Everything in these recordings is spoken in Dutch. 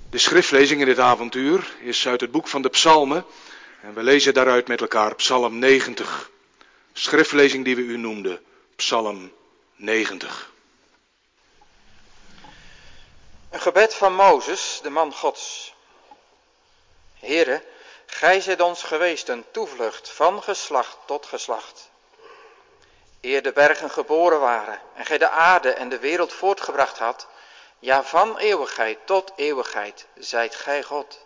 De schriftlezing in dit avontuur is uit het boek van de Psalmen en we lezen daaruit met elkaar Psalm 90. Schriftlezing die we u noemden, Psalm 90. Een gebed van Mozes, de man Gods. Heere, gij zijt ons geweest een toevlucht van geslacht tot geslacht. Eer de bergen geboren waren en gij de aarde en de wereld voortgebracht had, ja, van eeuwigheid tot eeuwigheid zijt gij God.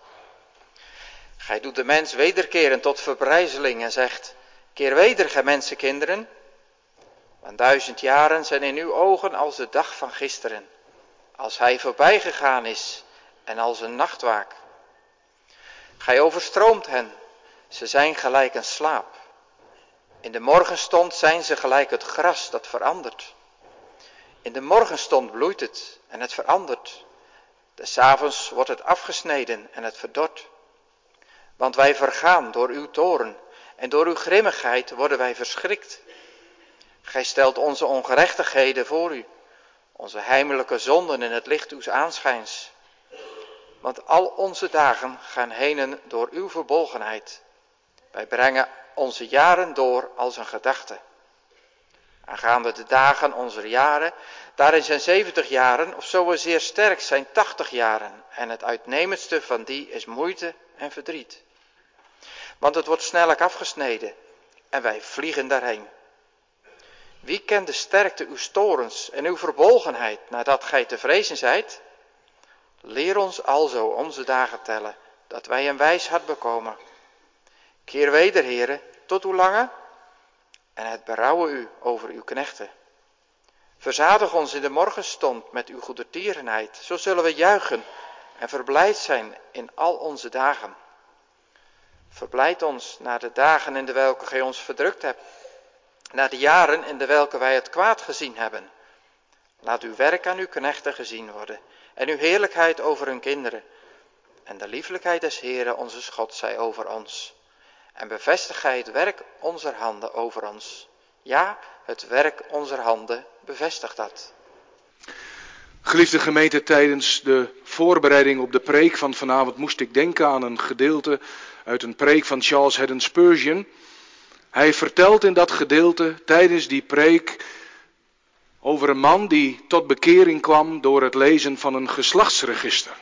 Gij doet de mens wederkeren tot verbrijzeling en zegt, keer weder, gij mensenkinderen. Want 1000 jaren zijn in uw ogen als de dag van gisteren, als hij voorbij gegaan is en als een nachtwaak. Gij overstroomt hen, ze zijn gelijk een slaap. In de morgenstond zijn ze gelijk het gras dat verandert. In de morgenstond bloeit het en het verandert. Des avonds wordt het afgesneden en het verdort. Want wij vergaan door uw toorn en door uw grimmigheid worden wij verschrikt. Gij stelt onze ongerechtigheden voor u, onze heimelijke zonden in het licht uws aanschijns. Want al onze dagen gaan henen door uw verbolgenheid. Wij brengen onze jaren door als een gedachte. Aangaande de dagen onze jaren, daarin zijn 70 jaren, of zo we zeer sterk zijn 80 jaren. En het uitnemendste van die is moeite en verdriet. Want het wordt snellijk afgesneden en wij vliegen daarheen. Wie kent de sterkte uw torens en uw verbolgenheid nadat gij te vrezen zijt? Leer ons alzo onze dagen tellen, dat wij een wijs hart bekomen. Keer weder, Heere, tot hoe lange? En het berouwen u over uw knechten. Verzadig ons in de morgenstond met uw goedertierenheid, zo zullen we juichen en verblijd zijn in al onze dagen. Verblijd ons naar de dagen in de welke gij ons verdrukt hebt, naar de jaren in de welke wij het kwaad gezien hebben. Laat uw werk aan uw knechten gezien worden en uw heerlijkheid over hun kinderen. En de lieflijkheid des Heeren onze God zij over ons. En bevestig gij het werk onze handen over ons. Ja, het werk onze handen bevestigt dat. Geliefde gemeente, tijdens de voorbereiding op de preek van vanavond moest ik denken aan een gedeelte uit een preek van Charles Haddon Spurgeon. Hij vertelt in dat gedeelte tijdens die preek over een man die tot bekering kwam door het lezen van een geslachtsregister.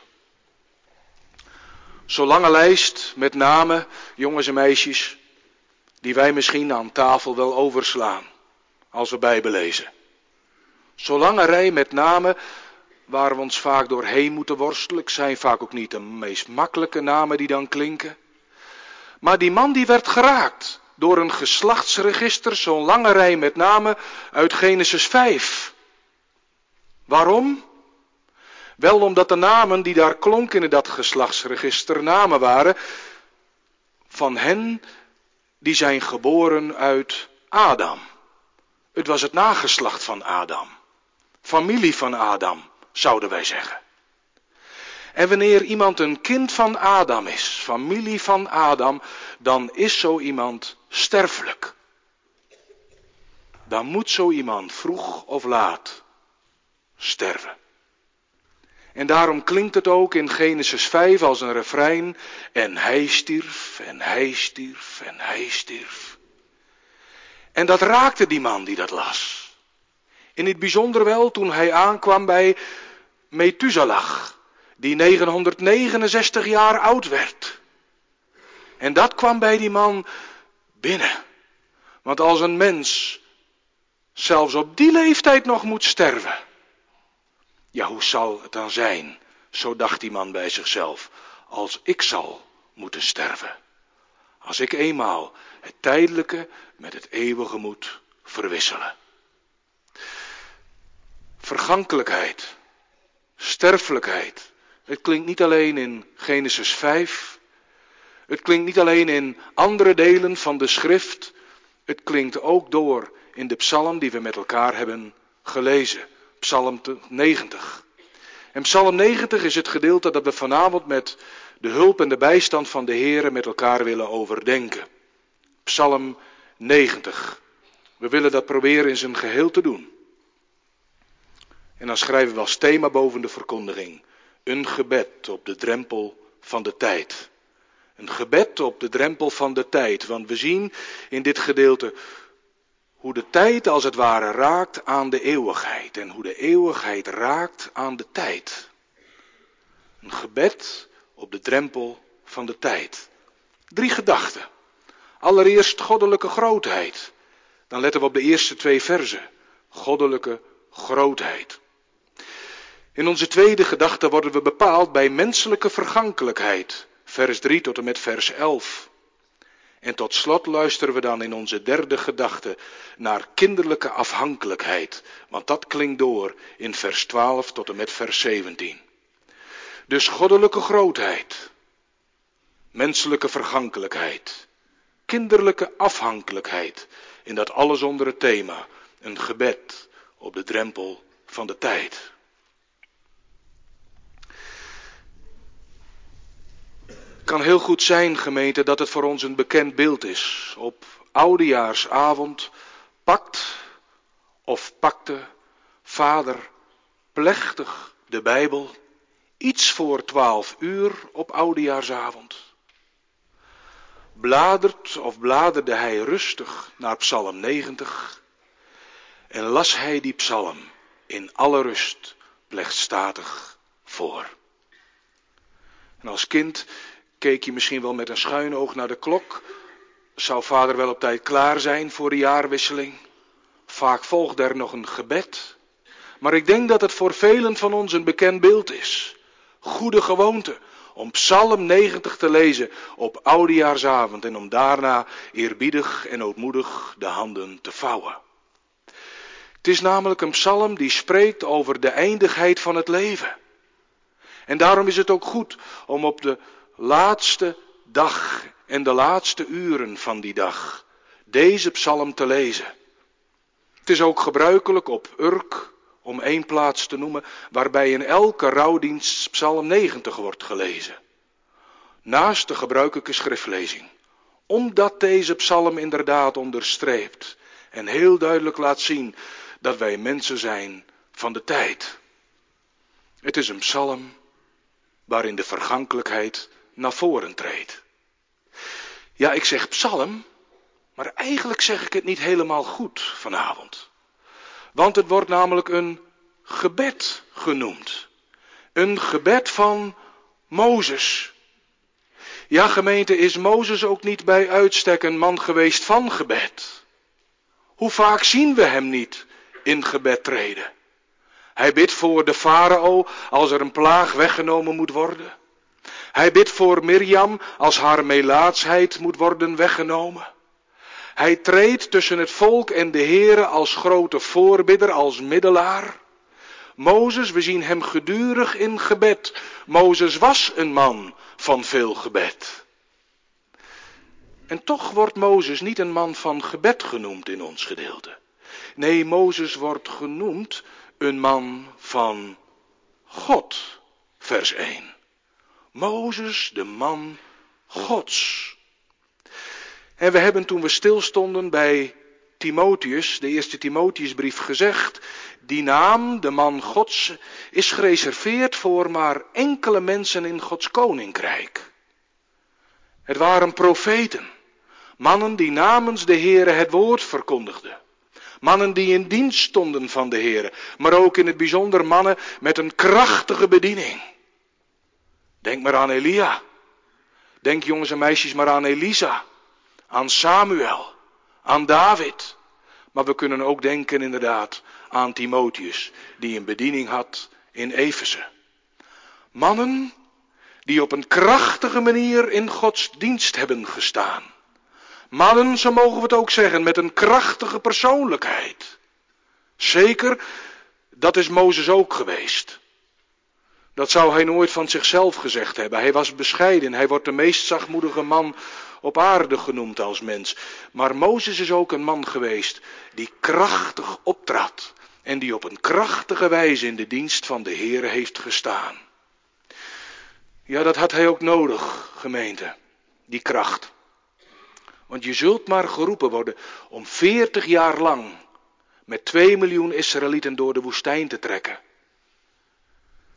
Zo'n lange lijst met namen, jongens en meisjes, die wij misschien aan tafel wel overslaan als we Bijbel lezen. Zo'n lange rij met namen waar we ons vaak doorheen moeten worstelen. Het zijn vaak ook niet de meest makkelijke namen die dan klinken. Maar die man die werd geraakt door een geslachtsregister, zo'n lange rij met namen uit Genesis 5. Waarom? Wel omdat de namen die daar klonken in dat geslachtsregister namen waren van hen die zijn geboren uit Adam. Het was het nageslacht van Adam. Familie van Adam, zouden wij zeggen. En wanneer iemand een kind van Adam is, familie van Adam, dan is zo iemand sterfelijk. Dan moet zo iemand vroeg of laat sterven. En daarom klinkt het ook in Genesis 5 als een refrein. En hij stierf, en hij stierf, en hij stierf. En dat raakte die man die dat las. In het bijzonder wel toen hij aankwam bij Methuselah, die 969 jaar oud werd. En dat kwam bij die man binnen. Want als een mens zelfs op die leeftijd nog moet sterven, ja, hoe zal het dan zijn, zo dacht die man bij zichzelf, als ik zal moeten sterven. Als ik eenmaal het tijdelijke met het eeuwige moet verwisselen. Vergankelijkheid, sterfelijkheid. Het klinkt niet alleen in Genesis 5. Het klinkt niet alleen in andere delen van de schrift. Het klinkt ook door in de psalm die we met elkaar hebben gelezen. Psalm 90. En Psalm 90 is het gedeelte dat we vanavond met de hulp en de bijstand van de Heere met elkaar willen overdenken. Psalm 90. We willen dat proberen in zijn geheel te doen. En dan schrijven we als thema boven de verkondiging: Een gebed op de drempel van de tijd. Een gebed op de drempel van de tijd. Want we zien in dit gedeelte hoe de tijd als het ware raakt aan de eeuwigheid. En hoe de eeuwigheid raakt aan de tijd. Een gebed op de drempel van de tijd. 3 gedachten. Allereerst goddelijke grootheid. Dan letten we op de eerste 2 verzen. Goddelijke grootheid. In onze tweede gedachte worden we bepaald bij menselijke vergankelijkheid. Vers 3 tot en met vers 11. En tot slot luisteren we dan in onze derde gedachte naar kinderlijke afhankelijkheid. Want dat klinkt door in vers 12 tot en met vers 17. Dus goddelijke grootheid. Menselijke vergankelijkheid. Kinderlijke afhankelijkheid. En dat alles onder het thema. Een gebed op de drempel van de tijd. Het kan heel goed zijn, gemeente, dat het voor ons een bekend beeld is. Op oudejaarsavond pakte vader plechtig de Bijbel iets voor 12 uur op oudejaarsavond. Bladerde hij rustig naar Psalm 90 en las hij die psalm in alle rust plechtstatig voor. En als kind keek je misschien wel met een schuin oog naar de klok. Zou vader wel op tijd klaar zijn voor de jaarwisseling? Vaak volgde er nog een gebed. Maar ik denk dat het voor velen van ons een bekend beeld is. Goede gewoonte om Psalm 90 te lezen op oudejaarsavond en om daarna eerbiedig en ootmoedig de handen te vouwen. Het is namelijk een psalm die spreekt over de eindigheid van het leven. En daarom is het ook goed om op de laatste dag en de laatste uren van die dag deze psalm te lezen. Het is ook gebruikelijk op Urk, om 1 plaats te noemen, waarbij in elke rouwdienst Psalm 90 wordt gelezen. Naast de gebruikelijke schriftlezing. Omdat deze psalm inderdaad onderstreept en heel duidelijk laat zien dat wij mensen zijn van de tijd. Het is een psalm waarin de vergankelijkheid naar voren treedt. Ja, ik zeg psalm, maar eigenlijk zeg ik het niet helemaal goed vanavond. Want het wordt namelijk een gebed genoemd. Een gebed van Mozes. Ja, gemeente, is Mozes ook niet bij uitstek een man geweest van gebed? Hoe vaak zien we hem niet in gebed treden? Hij bidt voor de farao als er een plaag weggenomen moet worden. Hij bidt voor Mirjam als haar melaatsheid moet worden weggenomen. Hij treedt tussen het volk en de Heere als grote voorbidder, als middelaar. Mozes, we zien hem gedurig in gebed. Mozes was een man van veel gebed. En toch wordt Mozes niet een man van gebed genoemd in ons gedeelte. Nee, Mozes wordt genoemd een man van God, vers 1. Mozes, de man Gods. En we hebben toen we stilstonden bij Timotheus, de eerste Timotheusbrief, gezegd, die naam, de man Gods, is gereserveerd voor maar enkele mensen in Gods koninkrijk. Het waren profeten, mannen die namens de Heere het woord verkondigden. Mannen die in dienst stonden van de Heere, maar ook in het bijzonder mannen met een krachtige bediening. Denk maar aan Elia. Denk jongens en meisjes maar aan Elisa, aan Samuel, aan David. Maar we kunnen ook denken inderdaad aan Timotheus, die een bediening had in Efeze. Mannen die op een krachtige manier in Gods dienst hebben gestaan. Mannen, zo mogen we het ook zeggen, met een krachtige persoonlijkheid. Zeker, dat is Mozes ook geweest. Dat zou hij nooit van zichzelf gezegd hebben. Hij was bescheiden, hij wordt de meest zachtmoedige man op aarde genoemd als mens. Maar Mozes is ook een man geweest die krachtig optrad. En die op een krachtige wijze in de dienst van de Heere heeft gestaan. Ja, dat had hij ook nodig, gemeente, die kracht. Want je zult maar geroepen worden om 40 jaar lang met 2 miljoen Israëlieten door de woestijn te trekken.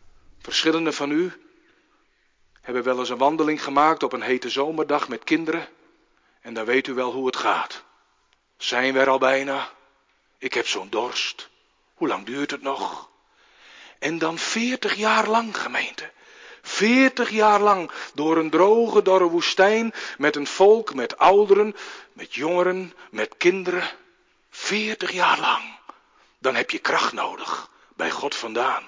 Verschillenden van u hebben wel eens een wandeling gemaakt op een hete zomerdag met kinderen. En dan weet u wel hoe het gaat. Zijn we er al bijna? Ik heb zo'n dorst. Hoe lang duurt het nog? En dan 40 jaar lang, gemeente. 40 jaar lang door een droge, dorre woestijn met een volk, met ouderen, met jongeren, met kinderen. 40 jaar lang. Dan heb je kracht nodig, bij God vandaan.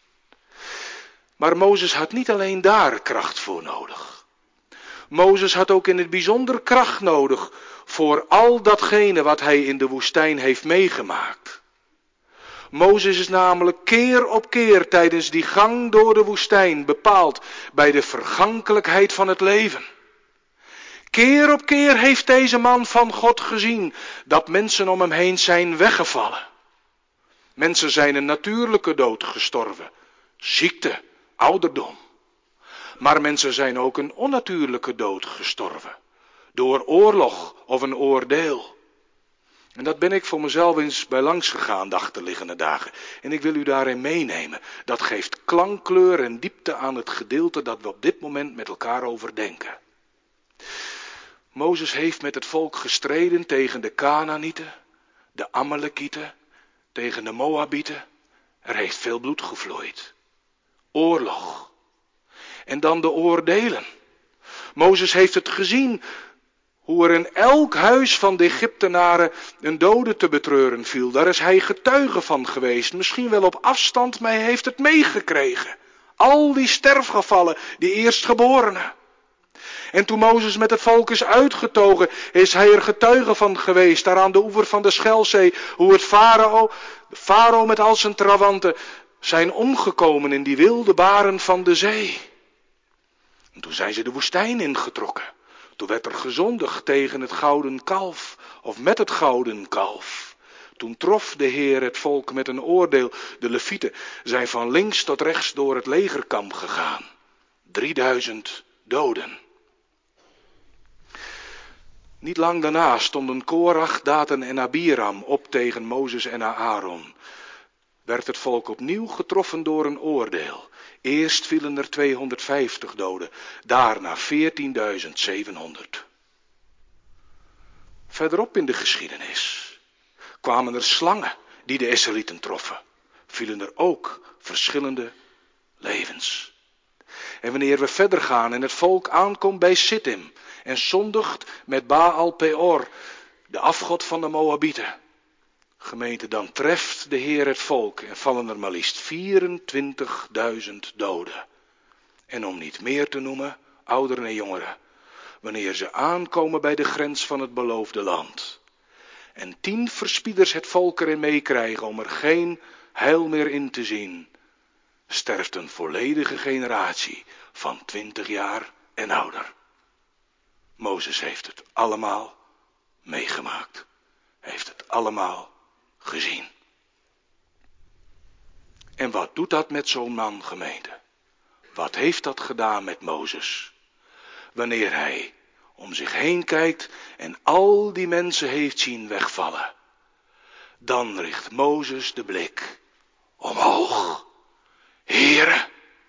Maar Mozes had niet alleen daar kracht voor nodig. Mozes had ook in het bijzonder kracht nodig voor al datgene wat hij in de woestijn heeft meegemaakt. Mozes is namelijk keer op keer tijdens die gang door de woestijn bepaald bij de vergankelijkheid van het leven. Keer op keer heeft deze man van God gezien dat mensen om hem heen zijn weggevallen. Mensen zijn een natuurlijke dood gestorven, ziekte, ouderdom. Maar mensen zijn ook een onnatuurlijke dood gestorven, door oorlog of een oordeel. En dat ben ik voor mezelf eens bij langs gegaan de achterliggende dagen. En ik wil u daarin meenemen. Dat geeft klankkleur en diepte aan het gedeelte dat we op dit moment met elkaar overdenken. Mozes heeft met het volk gestreden tegen de Kanaanieten, de Amalekieten, tegen de Moabieten. Er heeft veel bloed gevloeid. Oorlog. En dan de oordelen. Mozes heeft het gezien hoe er in elk huis van de Egyptenaren een dode te betreuren viel. Daar is hij getuige van geweest. Misschien wel op afstand, maar hij heeft het meegekregen. Al die sterfgevallen, die eerstgeborenen. En toen Mozes met het volk is uitgetogen, is hij er getuige van geweest. Daar aan de oever van de Schelzee, hoe het farao met al zijn trawanten zijn omgekomen in die wilde baren van de zee. En toen zijn ze de woestijn ingetrokken. Toen werd er gezondigd tegen het gouden kalf, of met het gouden kalf. Toen trof de Heer het volk met een oordeel. De Levieten zijn van links tot rechts door het legerkamp gegaan. 3000 doden. Niet lang daarna stonden Korach, Datan en Abiram op tegen Mozes en Aaron. Werd het volk opnieuw getroffen door een oordeel. Eerst vielen er 250 doden, daarna 14.700. Verderop in de geschiedenis kwamen er slangen die de Israëlieten troffen. Vielen er ook verschillende levens. En wanneer we verder gaan en het volk aankomt bij Sittim en zondigt met Baal Peor, de afgod van de Moabieten. Gemeente, dan treft de Heer het volk en vallen er maar liefst 24.000 doden. En om niet meer te noemen, ouderen en jongeren, wanneer ze aankomen bij de grens van het beloofde land. En 10 verspieders het volk erin meekrijgen om er geen heil meer in te zien, sterft een volledige generatie van 20 jaar en ouder. Mozes heeft het allemaal meegemaakt. Heeft het allemaal gezien. En wat doet dat met zo'n man, gemeente? Wat heeft dat gedaan met Mozes? Wanneer hij om zich heen kijkt en al die mensen heeft zien wegvallen. Dan richt Mozes de blik omhoog. Heere.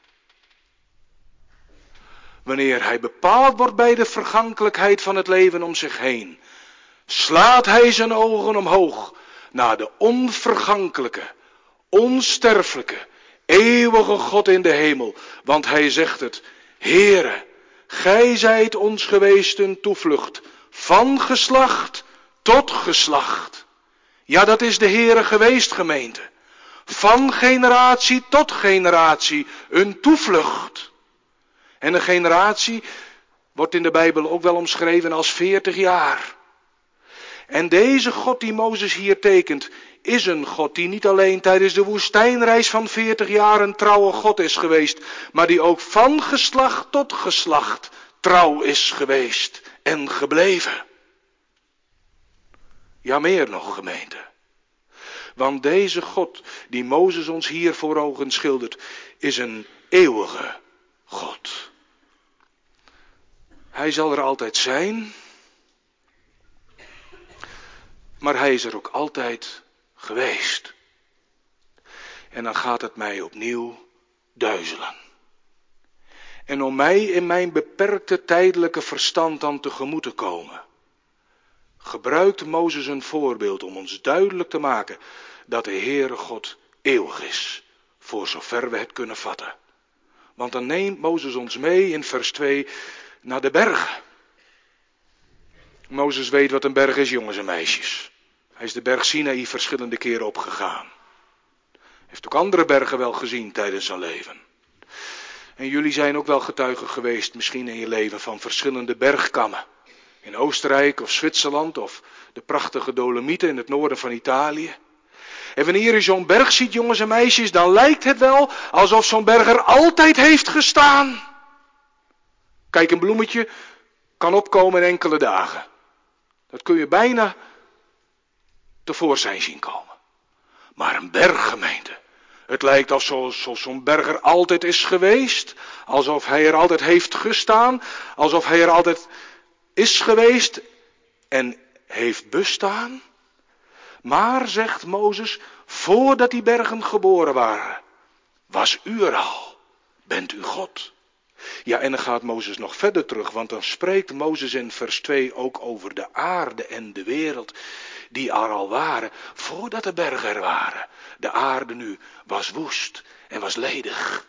Wanneer hij bepaald wordt bij de vergankelijkheid van het leven om zich heen, slaat hij zijn ogen omhoog naar de onvergankelijke, onsterfelijke, eeuwige God in de hemel. Want hij zegt het, Heere, gij zijt ons geweest een toevlucht, van geslacht tot geslacht. Ja, dat is de Heere geweest, gemeente. Van generatie tot generatie een toevlucht. En een generatie wordt in de Bijbel ook wel omschreven als 40 jaar. En deze God die Mozes hier tekent, is een God die niet alleen tijdens de woestijnreis van 40 jaar een trouwe God is geweest, maar die ook van geslacht tot geslacht trouw is geweest en gebleven. Ja, meer nog, gemeente. Want deze God die Mozes ons hier voor ogen schildert, is een eeuwige God. Hij zal er altijd zijn, maar hij is er ook altijd geweest. En dan gaat het mij opnieuw duizelen. En om mij in mijn beperkte tijdelijke verstand dan tegemoet te komen, gebruikt Mozes een voorbeeld om ons duidelijk te maken dat de Heere God eeuwig is, voor zover we het kunnen vatten. Want dan neemt Mozes ons mee in vers 2 naar de bergen. Mozes weet wat een berg is, jongens en meisjes. Hij is de berg Sinaï verschillende keren opgegaan. Hij heeft ook andere bergen wel gezien tijdens zijn leven. En jullie zijn ook wel getuigen geweest, misschien in je leven, van verschillende bergkammen. In Oostenrijk of Zwitserland of de prachtige Dolomieten in het noorden van Italië. En wanneer je zo'n berg ziet, jongens en meisjes, dan lijkt het wel alsof zo'n berg er altijd heeft gestaan. Kijk, een bloemetje kan opkomen in enkele dagen. Dat kun je bijna tevoorschijn zien komen. Maar een berggemeente, het lijkt alsof zo'n berg er altijd is geweest. Alsof hij er altijd heeft gestaan. Alsof hij er altijd is geweest en heeft bestaan. Maar, zegt Mozes, voordat die bergen geboren waren, was u er al. Bent u God? Ja, en dan gaat Mozes nog verder terug, want dan spreekt Mozes in vers 2 ook over de aarde en de wereld die er al waren, voordat de bergen er waren. De aarde nu was woest en was ledig.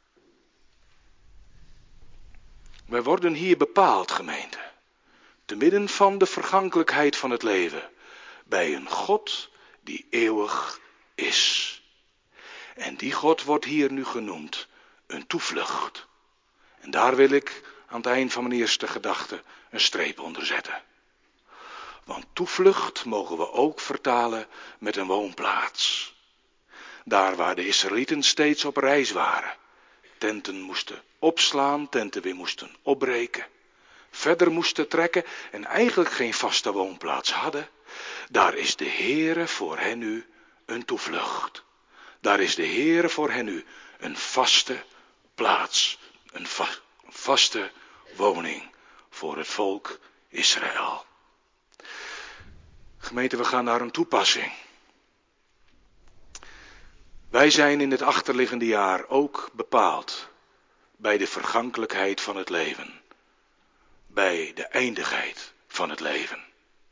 Wij worden hier bepaald, gemeente, te midden van de vergankelijkheid van het leven, bij een God die eeuwig is. En die God wordt hier nu genoemd een toevlucht. En daar wil ik aan het eind van mijn eerste gedachte een streep onder zetten. Want toevlucht mogen we ook vertalen met een woonplaats. Daar waar de Israëlieten steeds op reis waren. Tenten moesten opslaan, tenten weer moesten opbreken. Verder moesten trekken en eigenlijk geen vaste woonplaats hadden. Daar is de Heere voor hen nu een toevlucht. Daar is de Heere voor hen nu een vaste plaats. Een vaste woning voor het volk Israël. Gemeente, we gaan naar een toepassing. Wij zijn in het achterliggende jaar ook bepaald bij de vergankelijkheid van het leven. Bij de eindigheid van het leven.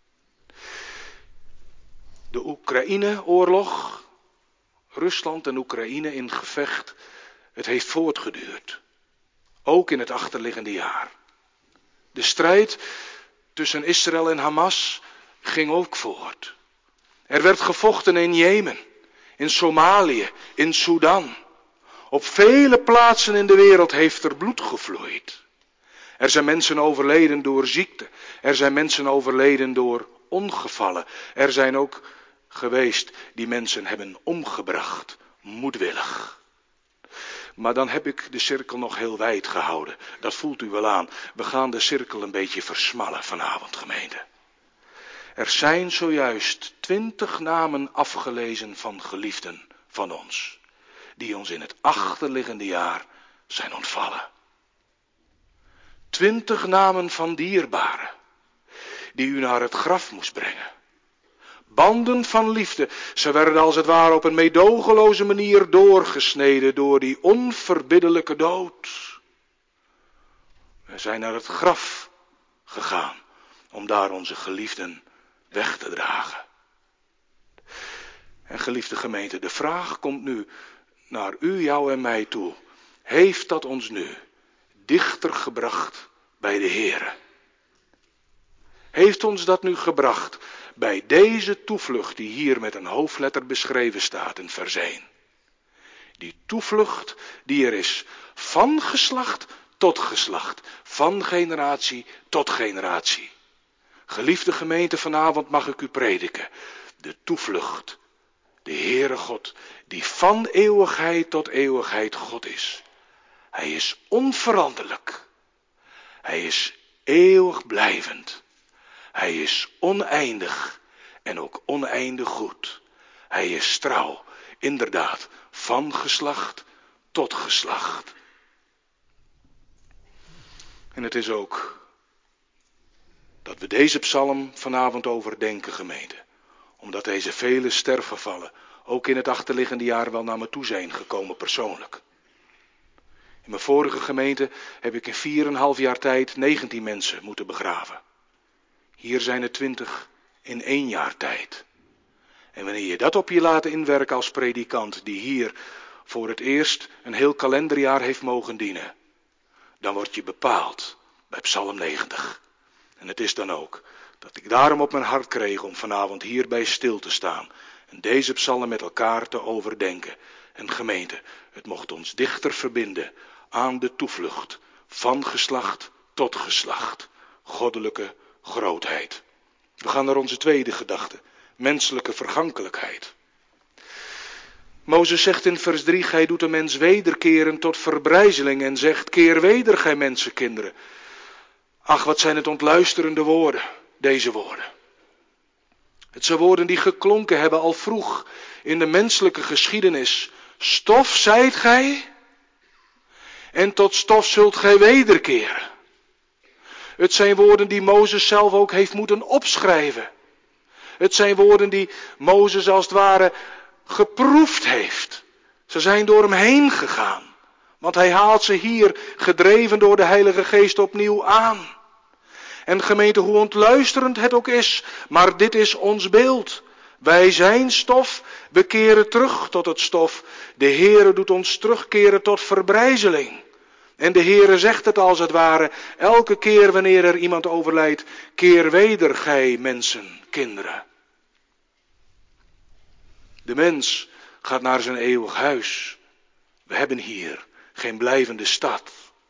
De Oekraïne-oorlog, Rusland en Oekraïne in gevecht, het heeft voortgeduurd. Ook in het achterliggende jaar. De strijd tussen Israël en Hamas ging ook voort. Er werd gevochten in Jemen, in Somalië, in Sudan. Op vele plaatsen in de wereld heeft er bloed gevloeid. Er zijn mensen overleden door ziekte. Er zijn mensen overleden door ongevallen. Er zijn ook geweest die mensen hebben omgebracht, moedwillig. Maar dan heb ik de cirkel nog heel wijd gehouden. Dat voelt u wel aan. We gaan de cirkel een beetje versmallen vanavond, gemeente. Er zijn zojuist 20 namen afgelezen van geliefden van ons. Die ons in het achterliggende jaar zijn ontvallen. 20 namen van dierbaren. Die u naar het graf moest brengen. Banden van liefde. Ze werden als het ware op een meedogenloze manier doorgesneden door die onverbiddelijke dood. We zijn naar het graf gegaan om daar onze geliefden weg te dragen. En geliefde gemeente, de vraag komt nu naar u, jou en mij toe. Heeft dat ons nu dichter gebracht bij de Heere? Heeft ons dat nu gebracht bij deze toevlucht die hier met een hoofdletter beschreven staat in vers 1? Die toevlucht die er is van geslacht tot geslacht, van generatie tot generatie. Geliefde gemeente, vanavond mag ik u prediken. De toevlucht, de Heere God, die van eeuwigheid tot eeuwigheid God is. Hij is onveranderlijk. Hij is eeuwig blijvend. Hij is oneindig en ook oneindig goed. Hij is trouw, inderdaad, van geslacht tot geslacht. En het is ook dat we deze psalm vanavond overdenken, gemeente. Omdat deze vele sterfgevallen ook in het achterliggende jaar wel naar me toe zijn gekomen persoonlijk. In mijn vorige gemeente heb ik in 4,5 jaar tijd 19 mensen moeten begraven. Hier zijn er 20 in 1 jaar tijd. En wanneer je dat op je laat inwerken als predikant die hier voor het eerst een heel kalenderjaar heeft mogen dienen, dan word je bepaald bij Psalm 90. En het is dan ook dat ik daarom op mijn hart kreeg om vanavond hierbij stil te staan en deze psalm met elkaar te overdenken. En gemeente, het mocht ons dichter verbinden aan de toevlucht van geslacht tot geslacht, goddelijke grootheid. We gaan naar onze tweede gedachte, menselijke vergankelijkheid. Mozes zegt in vers 3, gij doet de mens wederkeren tot verbrijzeling en zegt, keer weder, gij mensenkinderen. Ach, wat zijn het ontluisterende woorden, deze woorden. Het zijn woorden die geklonken hebben al vroeg in de menselijke geschiedenis. Stof zijt gij en tot stof zult gij wederkeren. Het zijn woorden die Mozes zelf ook heeft moeten opschrijven. Het zijn woorden die Mozes als het ware geproefd heeft. Ze zijn door hem heen gegaan. Want hij haalt ze hier, gedreven door de Heilige Geest, opnieuw aan. En gemeente, hoe ontluisterend het ook is, maar dit is ons beeld. Wij zijn stof, we keren terug tot het stof. De Heere doet ons terugkeren tot verbrijzeling. En de Heere zegt het als het ware, elke keer wanneer er iemand overlijdt, keer weder, gij mensen, kinderen. De mens gaat naar zijn eeuwig huis. We hebben hier geen blijvende stad.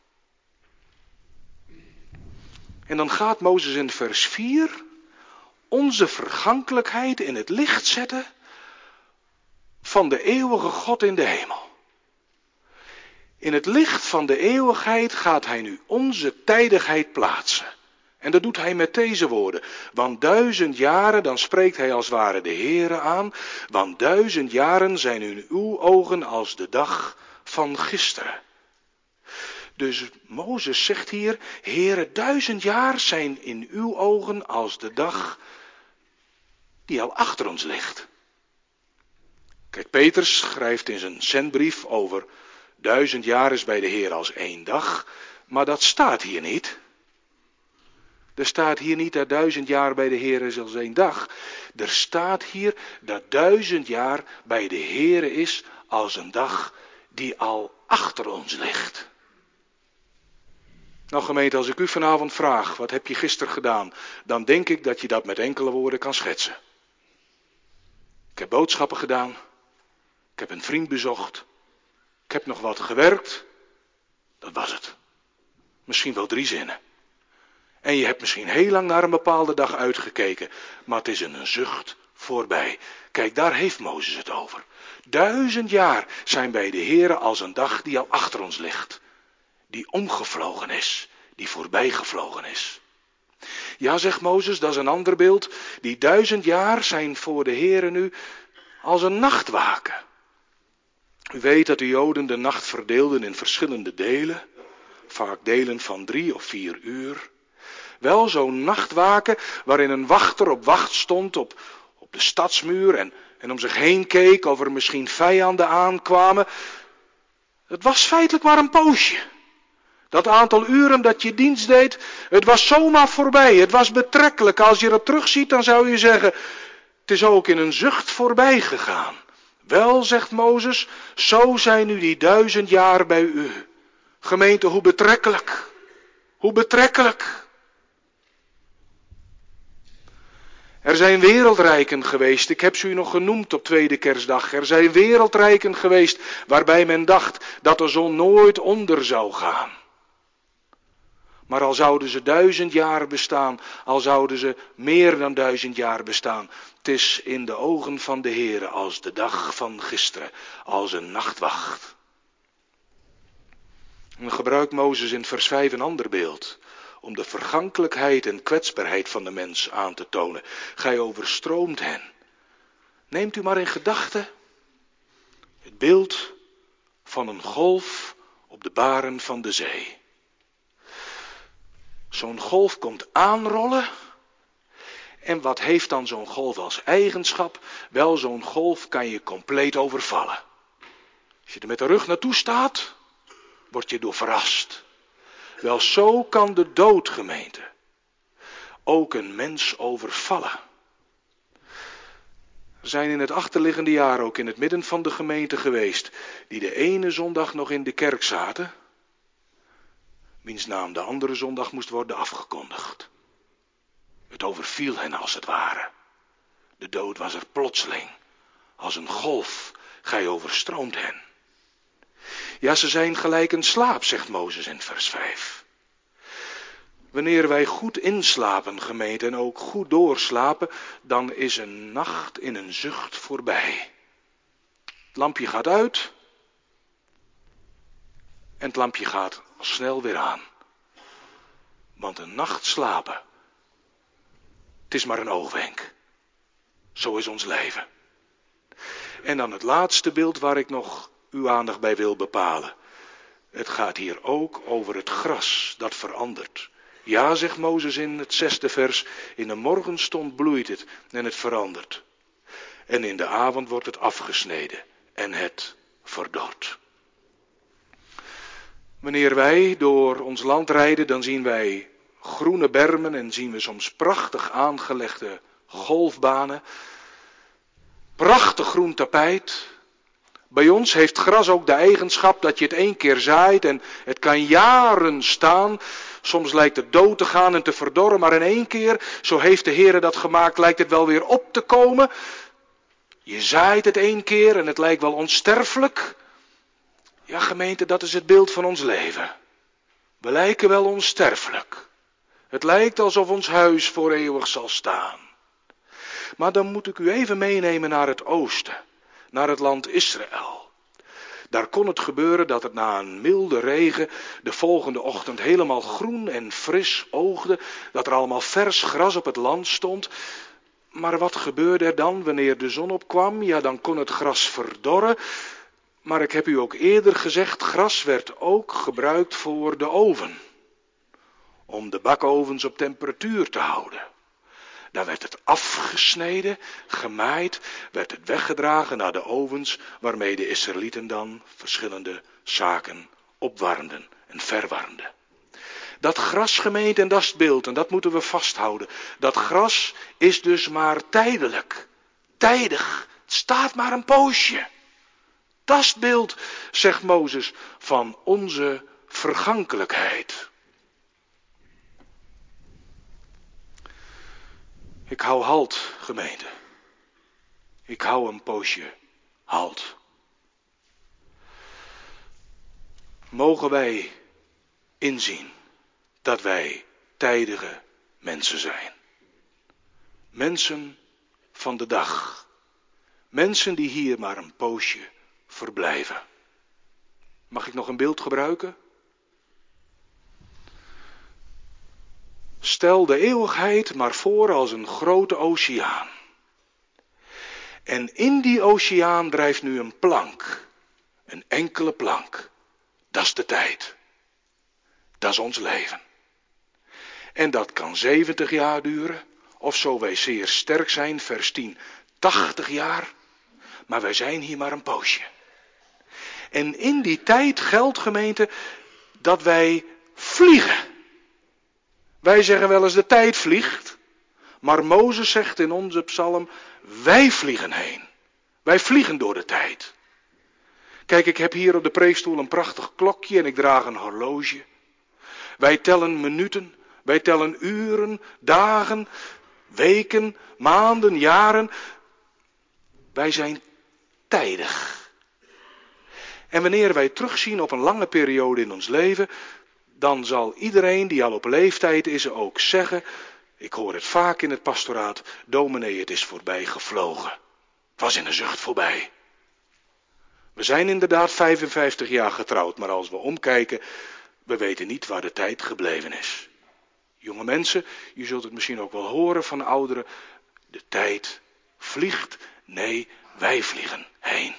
En dan gaat Mozes in vers 4 onze vergankelijkheid in het licht zetten van de eeuwige God in de hemel. In het licht van de eeuwigheid gaat hij nu onze tijdigheid plaatsen. En dat doet hij met deze woorden. Want 1000 jaren, dan spreekt hij als het ware de Heere aan. Want 1000 jaren zijn in uw ogen als de dag van gisteren. Dus Mozes zegt hier, Heere, 1000 jaar zijn in uw ogen als de dag die al achter ons ligt. Kijk, Petrus schrijft in zijn zendbrief over 1000 jaar is bij de Heer als 1 dag, maar dat staat hier niet. Er staat hier niet dat 1000 jaar bij de Heer is als 1 dag. Er staat hier dat 1000 jaar bij de Heer is als een dag die al achter ons ligt. Nou gemeente, als ik u vanavond vraag, wat heb je gisteren gedaan? Dan denk ik dat je dat met enkele woorden kan schetsen. Ik heb boodschappen gedaan. Ik heb een vriend bezocht. Ik heb nog wat gewerkt. Dat was het. Misschien wel 3 zinnen. En je hebt misschien heel lang naar een bepaalde dag uitgekeken. Maar het is in een zucht voorbij. Kijk, daar heeft Mozes het over. 1000 jaar zijn bij de Heere als een dag die al achter ons ligt. Die omgevlogen is. Die voorbij gevlogen is. Ja, zegt Mozes, dat is een ander beeld. Die 1000 jaar zijn voor de Heere nu als een nachtwaken. U weet dat de Joden de nacht verdeelden in verschillende delen. Vaak delen van 3 of 4 uur. Wel zo'n nachtwaken waarin een wachter op wacht stond op de stadsmuur en om zich heen keek of er misschien vijanden aankwamen. Het was feitelijk maar een poosje. Dat aantal uren dat je dienst deed, het was zomaar voorbij. Het was betrekkelijk. Als je dat terugziet, dan zou je zeggen, het is ook in een zucht voorbij gegaan. Wel, zegt Mozes, zo zijn nu die 1000 jaar bij u. Gemeente, hoe betrekkelijk. Hoe betrekkelijk. Er zijn wereldrijken geweest, ik heb ze u nog genoemd op tweede kerstdag. Er zijn wereldrijken geweest waarbij men dacht dat de zon nooit onder zou gaan. Maar al zouden ze 1000 jaar bestaan, al zouden ze meer dan 1000 jaar bestaan. Het is in de ogen van de Heere als de dag van gisteren, als een nachtwacht. En dan gebruikt Mozes in vers 5 een ander beeld. Om de vergankelijkheid en kwetsbaarheid van de mens aan te tonen. Gij overstroomt hen. Neemt u maar in gedachten het beeld van een golf op de baren van de zee. Zo'n golf komt aanrollen. En wat heeft dan zo'n golf als eigenschap? Wel, zo'n golf kan je compleet overvallen. Als je er met de rug naartoe staat, word je door verrast. Wel, zo kan de dood, gemeente, ook een mens overvallen. Er zijn in het achterliggende jaar ook in het midden van de gemeente geweest, die de ene zondag nog in de kerk zaten, wiens naam de andere zondag moest worden afgekondigd. Het overviel hen als het ware. De dood was er plotseling, als een golf, gij overstroomt hen. Ja, ze zijn gelijk een slaap, zegt Mozes in vers 5. Wanneer wij goed inslapen, gemeente, en ook goed doorslapen, dan is een nacht in een zucht voorbij. Het lampje gaat uit en het lampje gaat snel weer aan. Want een nacht slapen, het is maar een oogwenk. Zo is ons leven. En dan het laatste beeld waar ik nog uw aandacht bij wil bepalen. Het gaat hier ook over het gras dat verandert. Ja, zegt Mozes in het 6e vers, in de morgenstond bloeit het en het verandert. En in de avond wordt het afgesneden en het verdort. Wanneer wij door ons land rijden, dan zien wij groene bermen en zien we soms prachtig aangelegde golfbanen. Prachtig groen tapijt. Bij ons heeft gras ook de eigenschap dat je het 1 keer zaait en het kan jaren staan. Soms lijkt het dood te gaan en te verdorren, maar in 1 keer, zo heeft de Heer dat gemaakt, lijkt het wel weer op te komen. Je zaait het 1 keer en het lijkt wel onsterfelijk. Ja, gemeente, dat is het beeld van ons leven. We lijken wel onsterfelijk. Het lijkt alsof ons huis voor eeuwig zal staan. Maar dan moet ik u even meenemen naar het oosten, naar het land Israël. Daar kon het gebeuren dat het na een milde regen de volgende ochtend helemaal groen en fris oogde, dat er allemaal vers gras op het land stond. Maar wat gebeurde er dan wanneer de zon opkwam? Ja, dan kon het gras verdorren. Maar ik heb u ook eerder gezegd, gras werd ook gebruikt voor de oven. Om de bakovens op temperatuur te houden. Daar werd het afgesneden, gemaaid, werd het weggedragen naar de ovens waarmee de Israëlieten dan verschillende zaken opwarmden en verwarmden. Dat gras, gemeente, en dat is het beeld, en dat moeten we vasthouden. Dat gras is dus maar tijdelijk, tijdig, het staat maar een poosje. Dat is het beeld, zegt Mozes, van onze vergankelijkheid. Ik hou halt, gemeente. Ik hou een poosje halt. Mogen wij inzien dat wij tijdige mensen zijn. Mensen van de dag. Mensen die hier maar een poosje verblijven. Mag ik nog een beeld gebruiken? Stel de eeuwigheid maar voor als een grote oceaan. En in die oceaan drijft nu een plank. Een enkele plank. Dat is de tijd. Dat is ons leven. En dat kan 70 jaar duren. Of zo wij zeer sterk zijn, vers 10, 80 jaar. Maar wij zijn hier maar een poosje. En in die tijd geldt, gemeente, dat wij vliegen. Wij zeggen wel eens de tijd vliegt. Maar Mozes zegt in onze psalm, wij vliegen heen. Wij vliegen door de tijd. Kijk, ik heb hier op de preekstoel een prachtig klokje en ik draag een horloge. Wij tellen minuten, wij tellen uren, dagen, weken, maanden, jaren. Wij zijn tijdig. En wanneer wij terugzien op een lange periode in ons leven, dan zal iedereen die al op leeftijd is ook zeggen, ik hoor het vaak in het pastoraat, dominee, het is voorbij gevlogen. Het was in een zucht voorbij. We zijn inderdaad 55 jaar getrouwd, maar als we omkijken, we weten niet waar de tijd gebleven is. Jonge mensen, je zult het misschien ook wel horen van ouderen, de tijd vliegt, nee, wij vliegen heen.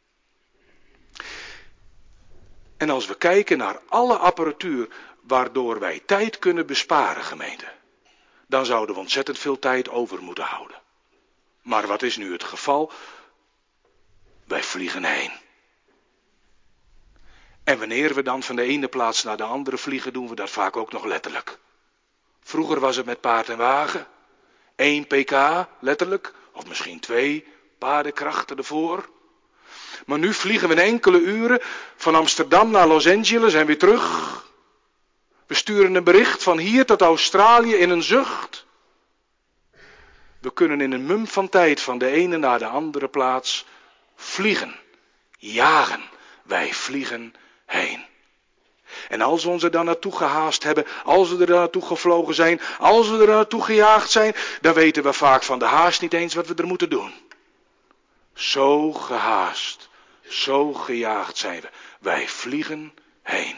En als we kijken naar alle apparatuur waardoor wij tijd kunnen besparen, gemeente, dan zouden we ontzettend veel tijd over moeten houden. Maar wat is nu het geval? Wij vliegen heen. En wanneer we dan van de ene plaats naar de andere vliegen, doen we dat vaak ook nog letterlijk. Vroeger was het met paard en wagen. 1 pk, letterlijk, of misschien 2 paardenkrachten ervoor. Maar nu vliegen we in enkele uren van Amsterdam naar Los Angeles en weer terug. We sturen een bericht van hier tot Australië in een zucht. We kunnen in een mum van tijd van de ene naar de andere plaats vliegen, jagen. Wij vliegen heen. En als we ons er dan naartoe gehaast hebben, als we er dan naartoe gevlogen zijn, als we er naartoe gejaagd zijn, dan weten we vaak van de haast niet eens wat we er moeten doen. Zo gehaast, zo gejaagd zijn we. Wij vliegen heen.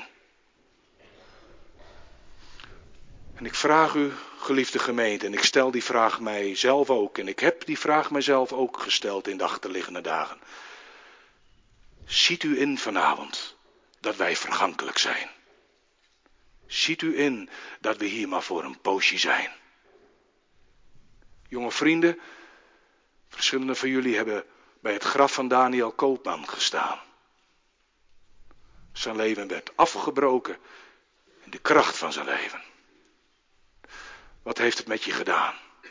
En ik vraag u, geliefde gemeente, en ik stel die vraag mijzelf ook, en ik heb die vraag mijzelf ook gesteld in de achterliggende dagen. Ziet u in vanavond dat wij vergankelijk zijn? Ziet u in dat we hier maar voor een poosje zijn? Jonge vrienden, verschillende van jullie hebben bij het graf van Daniel Koopman gestaan. Zijn leven werd afgebroken in de kracht van zijn leven. Wat heeft het met je gedaan?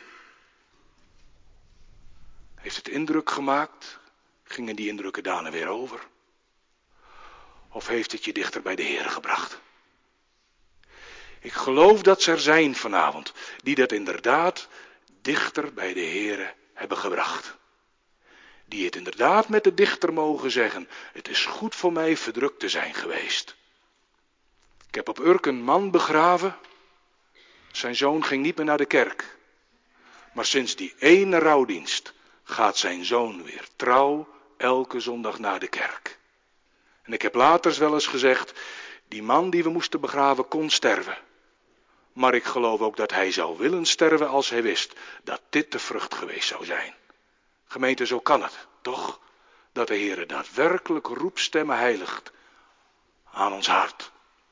Heeft het indruk gemaakt? Gingen die indrukken daarna weer over? Of heeft het je dichter bij de Heer gebracht? Ik geloof dat ze er zijn vanavond die dat inderdaad dichter bij de Heer hebben gebracht. Die het inderdaad met de dichter mogen zeggen, het is goed voor mij verdrukt te zijn geweest. Ik heb op Urk een man begraven. Zijn zoon ging niet meer naar de kerk. Maar sinds die ene rouwdienst gaat zijn zoon weer trouw elke zondag naar de kerk. En ik heb later wel eens gezegd, die man die we moesten begraven kon sterven. Maar ik geloof ook dat hij zou willen sterven als hij wist dat dit de vrucht geweest zou zijn. Gemeente, zo kan het, toch? Dat de Heer daadwerkelijk roepstemmen heiligt aan ons hart.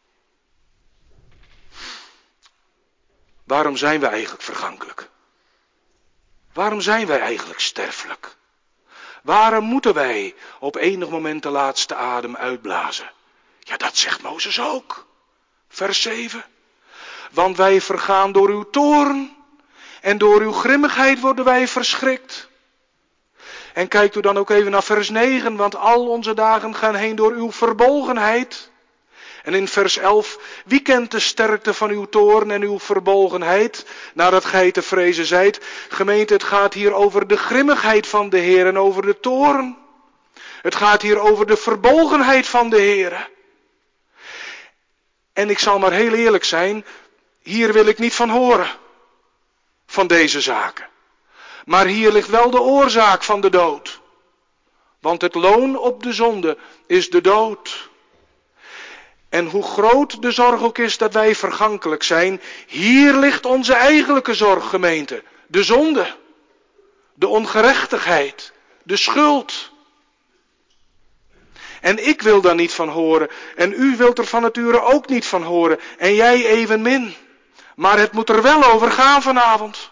Waarom zijn we eigenlijk vergankelijk? Waarom zijn wij eigenlijk sterfelijk? Waarom moeten wij op enig moment de laatste adem uitblazen? Ja, dat zegt Mozes ook. Vers 7. Want wij vergaan door uw toorn en door uw grimmigheid worden wij verschrikt. En kijkt u dan ook even naar vers 9, want al onze dagen gaan heen door uw verbolgenheid. En in vers 11, wie kent de sterkte van uw toorn en uw verbolgenheid, nadat gij te vrezen zijt? Gemeente, het gaat hier over de grimmigheid van de Heer en over de toorn. Het gaat hier over de verbolgenheid van de Heer. En ik zal maar heel eerlijk zijn, hier wil ik niet van horen, van deze zaken. Maar hier ligt wel de oorzaak van de dood. Want het loon op de zonde is de dood. En hoe groot de zorg ook is dat wij vergankelijk zijn, hier ligt onze eigenlijke zorg, gemeente. De zonde, de ongerechtigheid, de schuld. En ik wil daar niet van horen en u wilt er van nature ook niet van horen en jij evenmin. Maar het moet er wel over gaan vanavond.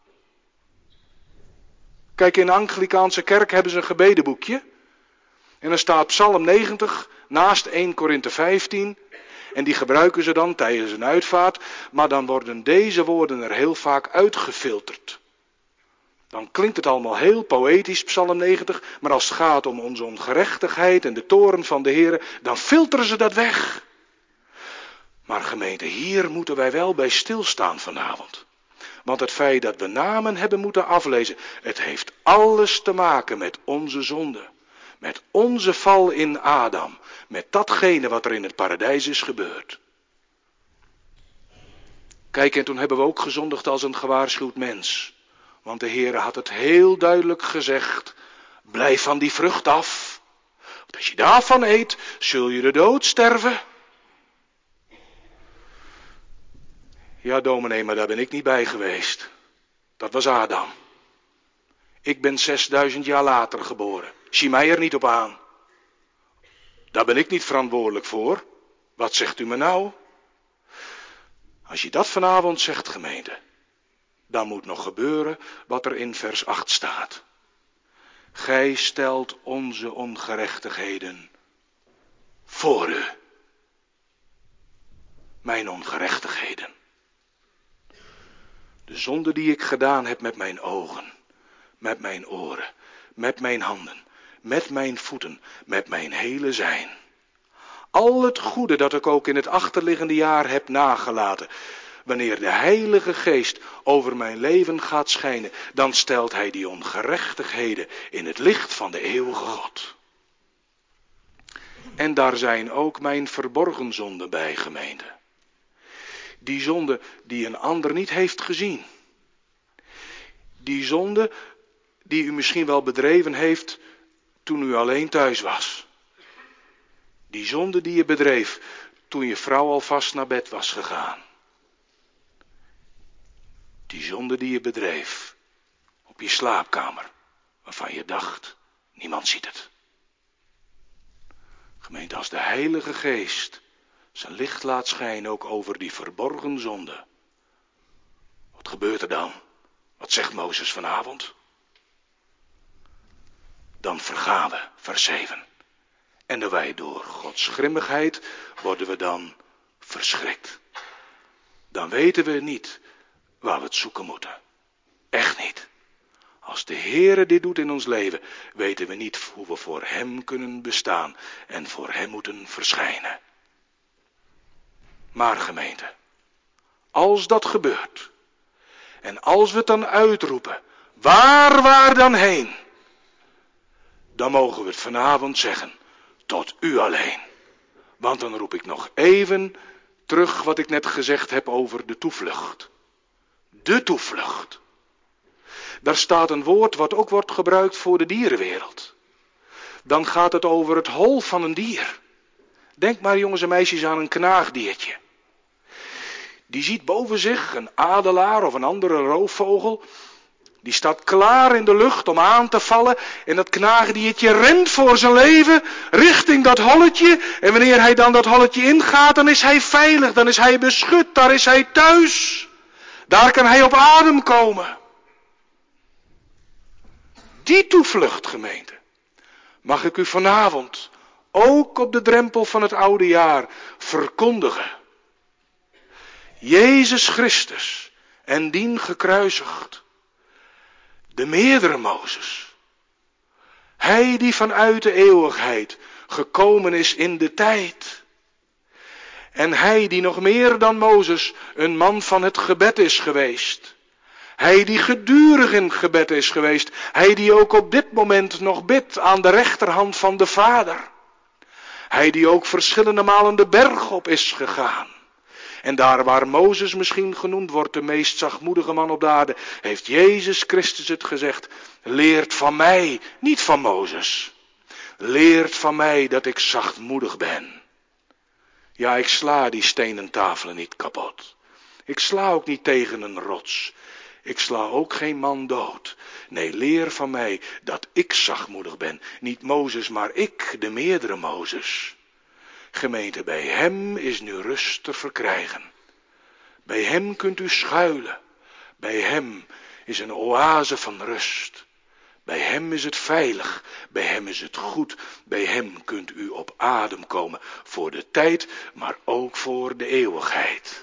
Kijk, in de Anglikaanse kerk hebben ze een gebedenboekje. En dan staat Psalm 90 naast 1 Korinthe 15. En die gebruiken ze dan tijdens een uitvaart. Maar dan worden deze woorden er heel vaak uitgefilterd. Dan klinkt het allemaal heel poëtisch, Psalm 90. Maar als het gaat om onze ongerechtigheid en de toorn van de Heer, dan filteren ze dat weg. Maar gemeente, hier moeten wij wel bij stilstaan vanavond. Want het feit dat we namen hebben moeten aflezen, het heeft alles te maken met onze zonde. Met onze val in Adam. Met datgene wat er in het paradijs is gebeurd. Kijk, en toen hebben we ook gezondigd als een gewaarschuwd mens. Want de Heere had het heel duidelijk gezegd. Blijf van die vrucht af. Want als je daarvan eet, zul je de dood sterven. Ja, dominee, maar daar ben ik niet bij geweest. Dat was Adam. Ik ben 6000 jaar later geboren. Zie mij er niet op aan. Daar ben ik niet verantwoordelijk voor. Wat zegt u me nou? Als je dat vanavond zegt, gemeente, dan moet nog gebeuren wat er in vers 8 staat. Gij stelt onze ongerechtigheden voor u. Mijn ongerechtigheden. De zonde die ik gedaan heb met mijn ogen, met mijn oren, met mijn handen, met mijn voeten, met mijn hele zijn. Al het goede dat ik ook in het achterliggende jaar heb nagelaten. Wanneer de Heilige Geest over mijn leven gaat schijnen, dan stelt hij die ongerechtigheden in het licht van de eeuwige God. En daar zijn ook mijn verborgen zonden bij, gemeente. Die zonde die een ander niet heeft gezien. Die zonde die u misschien wel bedreven heeft toen u alleen thuis was. Die zonde die je bedreef toen je vrouw alvast naar bed was gegaan. Die zonde die je bedreef op je slaapkamer, waarvan je dacht, niemand ziet het. Gemeente, als de Heilige Geest zijn licht laat schijnen ook over die verborgen zonde. Wat gebeurt er dan? Wat zegt Mozes vanavond? Dan vergaan we, vers 7. En wij door Gods grimmigheid worden we dan verschrikt. Dan weten we niet waar we het zoeken moeten. Echt niet. Als de Heere dit doet in ons leven, weten we niet hoe we voor Hem kunnen bestaan en voor Hem moeten verschijnen. Maar gemeente, als dat gebeurt, en als we het dan uitroepen, waar dan heen? Dan mogen we het vanavond zeggen, tot u alleen. Want dan roep ik nog even terug wat ik net gezegd heb over de toevlucht. De toevlucht. Daar staat een woord wat ook wordt gebruikt voor de dierenwereld. Dan gaat het over het hol van een dier. Denk maar jongens en meisjes aan een knaagdiertje. Die ziet boven zich een adelaar of een andere roofvogel. Die staat klaar in de lucht om aan te vallen. En dat knaagdiertje rent voor zijn leven richting dat holletje. En wanneer hij dan dat holletje ingaat, dan is hij veilig. Dan is hij beschut. Daar is hij thuis. Daar kan hij op adem komen. Die toevlucht, gemeente, mag ik u vanavond, ook op de drempel van het oude jaar, verkondigen. Jezus Christus en dien gekruisigd. De meerdere Mozes. Hij die vanuit de eeuwigheid gekomen is in de tijd. En hij die nog meer dan Mozes een man van het gebed is geweest. Hij die gedurig in gebed is geweest. Hij die ook op dit moment nog bidt aan de rechterhand van de Vader. Hij die ook verschillende malen de berg op is gegaan. En daar waar Mozes misschien genoemd wordt, de meest zachtmoedige man op de aarde, heeft Jezus Christus het gezegd, leert van mij, niet van Mozes. Leert van mij dat ik zachtmoedig ben. Ja, ik sla die stenen tafelen niet kapot. Ik sla ook niet tegen een rots. Ik sla ook geen man dood. Nee, leer van mij dat ik zachtmoedig ben. Niet Mozes, maar ik, de meerdere Mozes. Gemeente, bij hem is nu rust te verkrijgen. Bij hem kunt u schuilen. Bij hem is een oase van rust. Bij hem is het veilig. Bij hem is het goed. Bij hem kunt u op adem komen. Voor de tijd, maar ook voor de eeuwigheid.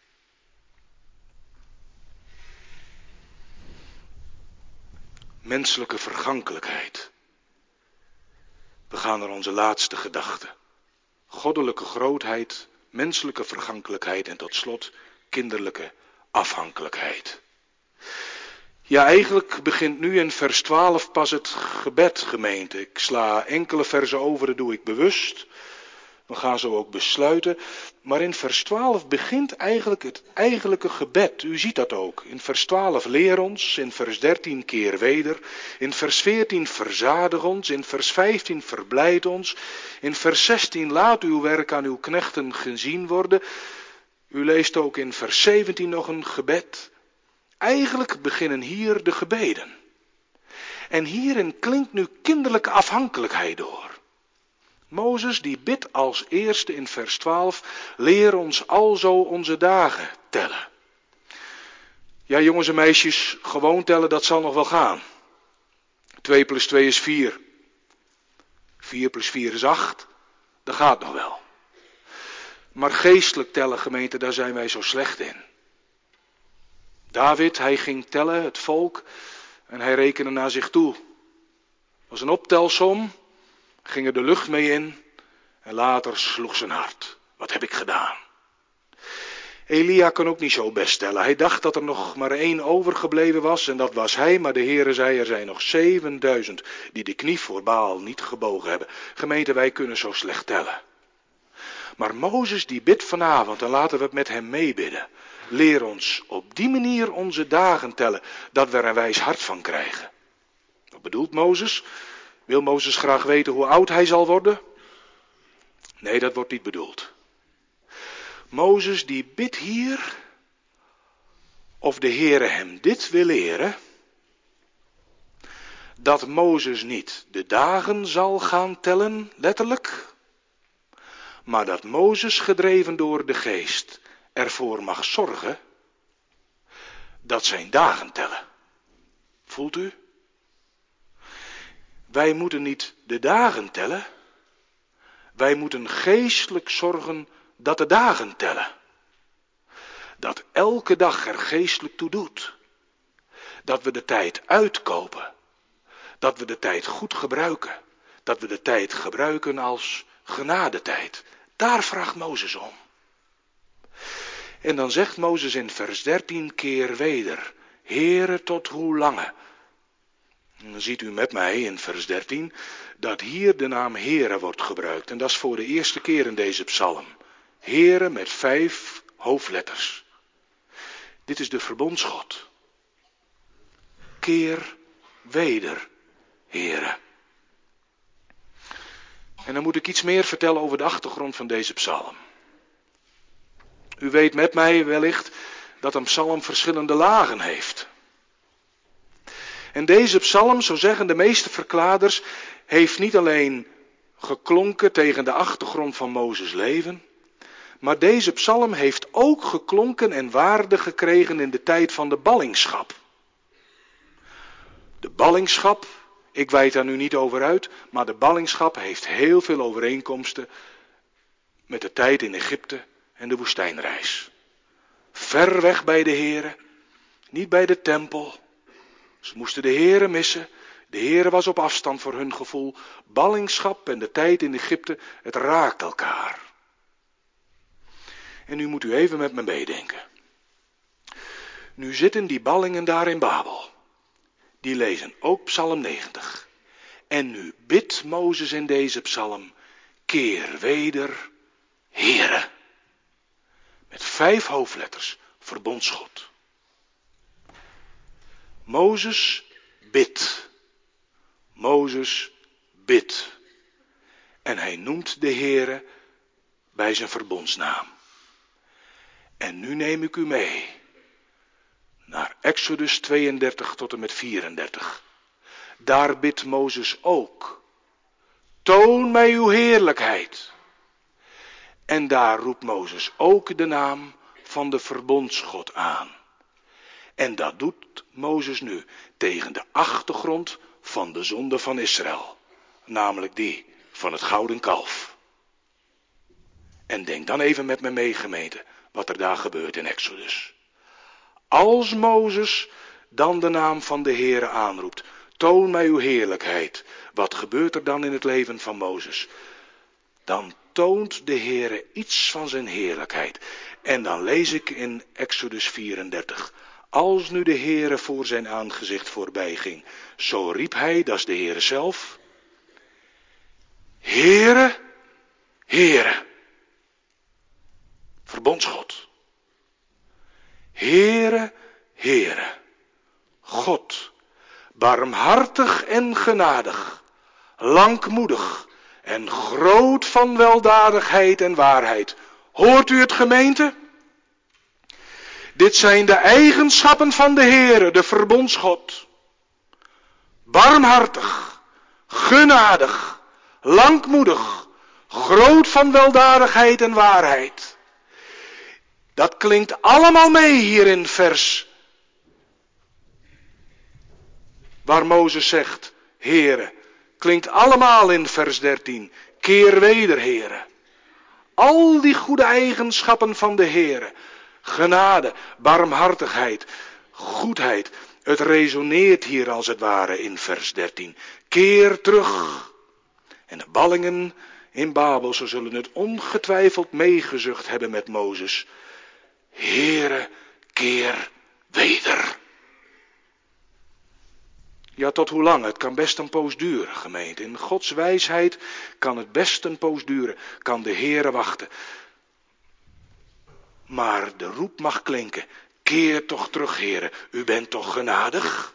Menselijke vergankelijkheid. We gaan naar onze laatste gedachte. Goddelijke grootheid, menselijke vergankelijkheid en tot slot kinderlijke afhankelijkheid. Ja, eigenlijk begint nu in vers 12 pas het gebed, gemeente. Ik sla enkele verzen over, dat doe ik bewust. We gaan zo ook besluiten. Maar in vers 12 begint eigenlijk het eigenlijke gebed. U ziet dat ook. In vers 12 leer ons, in vers 13 keer weder. In vers 14 verzadig ons, in vers 15 verblijd ons. In vers 16 laat uw werk aan uw knechten gezien worden. U leest ook in vers 17 nog een gebed. Eigenlijk beginnen hier de gebeden. En hierin klinkt nu kinderlijke afhankelijkheid door. Mozes die bidt als eerste in vers 12, leer ons alzo onze dagen tellen. Ja, jongens en meisjes, gewoon tellen, dat zal nog wel gaan. 2 plus 2 is 4. 4 plus 4 is 8. Dat gaat nog wel. Maar geestelijk tellen, gemeente, daar zijn wij zo slecht in. David, hij ging tellen, het volk, en hij rekende naar zich toe. Het was een optelsom, ging er de lucht mee in en later sloeg zijn hart. Wat heb ik gedaan? Elia kon ook niet zo best tellen. Hij dacht dat er nog maar 1 overgebleven was en dat was hij. Maar de Heere zei, er zijn nog 7000 die de knie voor Baal niet gebogen hebben. Gemeente, wij kunnen zo slecht tellen. Maar Mozes die bidt vanavond en laten we het met hem meebidden. Leer ons op die manier onze dagen tellen, dat we er een wijs hart van krijgen. Wat bedoelt Mozes? Wil Mozes graag weten hoe oud hij zal worden? Nee, dat wordt niet bedoeld. Mozes die bidt hier of de Heere hem dit wil leren, dat Mozes niet de dagen zal gaan tellen, letterlijk, maar dat Mozes, gedreven door de geest, ervoor mag zorgen dat zijn dagen tellen. Voelt u? Wij moeten niet de dagen tellen, wij moeten geestelijk zorgen dat de dagen tellen. Dat elke dag er geestelijk toe doet. Dat we de tijd uitkopen. Dat we de tijd goed gebruiken. Dat we de tijd gebruiken als genadetijd. Daar vraagt Mozes om. En dan zegt Mozes in vers 13 keer weder: Heere, tot hoe lange? En dan ziet u met mij in vers 13 dat hier de naam Heere wordt gebruikt. En dat is voor de eerste keer in deze psalm. Heere met 5 hoofdletters. Dit is de verbondsgod. Keer weder, Heere. En dan moet ik iets meer vertellen over de achtergrond van deze psalm. U weet met mij wellicht dat een psalm verschillende lagen heeft. En deze psalm, zo zeggen de meeste verklaarders, heeft niet alleen geklonken tegen de achtergrond van Mozes' leven, maar deze psalm heeft ook geklonken en waarde gekregen in de tijd van de ballingschap. De ballingschap, ik wijd daar nu niet over uit, maar de ballingschap heeft heel veel overeenkomsten met de tijd in Egypte en de woestijnreis. Ver weg bij de Heere, niet bij de tempel. Ze moesten de Heere missen. De Heere was op afstand voor hun gevoel. Ballingschap en de tijd in Egypte, het raakt elkaar. En nu moet u even met me meedenken. Nu zitten die ballingen daar in Babel. Die lezen ook Psalm 90. En nu bidt Mozes in deze psalm: keer weder, Heere. Met 5 hoofdletters, verbondsgod. Mozes bidt. Mozes bidt. En hij noemt de Heere bij zijn verbondsnaam. En nu neem ik u mee naar Exodus 32 tot en met 34. Daar bidt Mozes ook: toon mij uw heerlijkheid. En daar roept Mozes ook de naam van de verbondsgod aan. En dat doet Mozes nu tegen de achtergrond van de zonde van Israël. Namelijk die van het gouden kalf. En denk dan even met me mee, gemeente, wat er daar gebeurt in Exodus. Als Mozes dan de naam van de Heere aanroept: toon mij uw heerlijkheid. Wat gebeurt er dan in het leven van Mozes? Dan toont de Heere iets van zijn heerlijkheid. En dan lees ik in Exodus 34. Als nu de Heere voor zijn aangezicht voorbij ging, zo riep hij, dat is de Heere zelf: Heere, Heere. Verbondsgod. Heere, Heere. God, barmhartig en genadig, langmoedig en groot van weldadigheid en waarheid. Hoort u het, gemeente? Dit zijn de eigenschappen van de Heere, de verbondsgod. Barmhartig, genadig, langmoedig, groot van weldadigheid en waarheid. Dat klinkt allemaal mee hier in vers waar Mozes zegt: Heere. Klinkt allemaal in vers 13. keer weder, Heere. Al die goede eigenschappen van de Heere. Genade, barmhartigheid, goedheid. Het resoneert hier als het ware in vers 13. Keer terug. En de ballingen in Babel, ze zullen het ongetwijfeld meegezucht hebben met Mozes. Heere, keer weder. Ja, tot hoe lang? Het kan best een poos duren, gemeente. In Gods wijsheid kan het best een poos duren. Kan de Heere wachten. Maar de roep mag klinken. Keer toch terug, Heere. U bent toch genadig?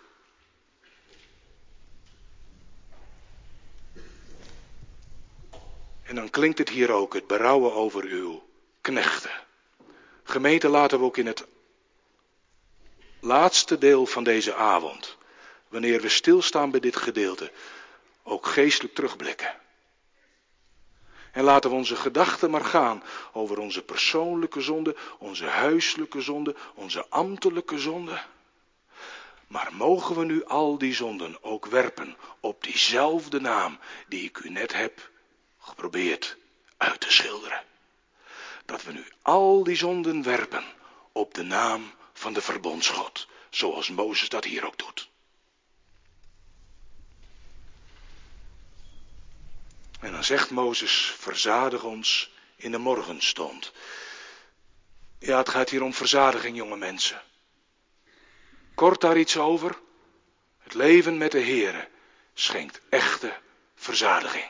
En dan klinkt het hier ook, het berouwen over uw knechten. Gemeente, laten we ook in het laatste deel van deze avond, wanneer we stilstaan bij dit gedeelte, ook geestelijk terugblikken. En laten we onze gedachten maar gaan over onze persoonlijke zonde, onze huiselijke zonde, onze ambtelijke zonde. Maar mogen we nu al die zonden ook werpen op diezelfde naam die ik u net heb geprobeerd uit te schilderen. Dat we nu al die zonden werpen op de naam van de verbondsgod, zoals Mozes dat hier ook doet. En dan zegt Mozes, verzadig ons in de morgenstond. Ja, het gaat hier om verzadiging, jonge mensen. Kort daar iets over. Het leven met de Heere schenkt echte verzadiging.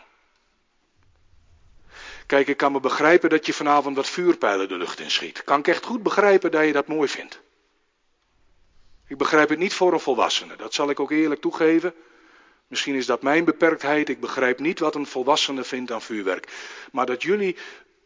Kijk, ik kan me begrijpen dat je vanavond wat vuurpijlen de lucht in schiet. Kan ik echt goed begrijpen dat je dat mooi vindt. Ik begrijp het niet voor een volwassene, dat zal ik ook eerlijk toegeven. Misschien is dat mijn beperktheid, ik begrijp niet wat een volwassene vindt aan vuurwerk. Maar dat jullie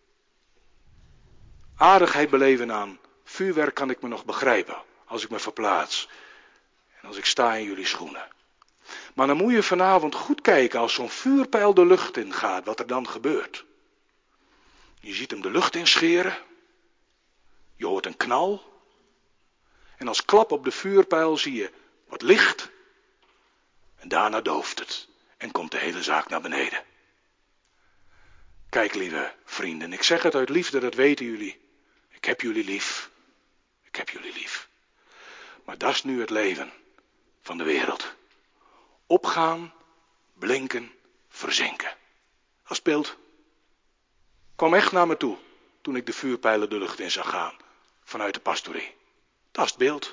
aardigheid beleven aan vuurwerk kan ik me nog begrijpen, als ik me verplaats. En als ik sta in jullie schoenen. Maar dan moet je vanavond goed kijken als zo'n vuurpijl de lucht in gaat, wat er dan gebeurt. Je ziet hem de lucht inscheren. Je hoort een knal. En als klap op de vuurpijl zie je wat licht. En daarna dooft het. En komt de hele zaak naar beneden. Kijk, lieve vrienden, ik zeg het uit liefde, dat weten jullie. Ik heb jullie lief. Ik heb jullie lief. Maar dat is nu het leven van de wereld. Opgaan, blinken, verzinken. Dat speelt. Kwam echt naar me toe toen ik de vuurpijlen de lucht in zag gaan. Vanuit de pastorie. Dat is het beeld.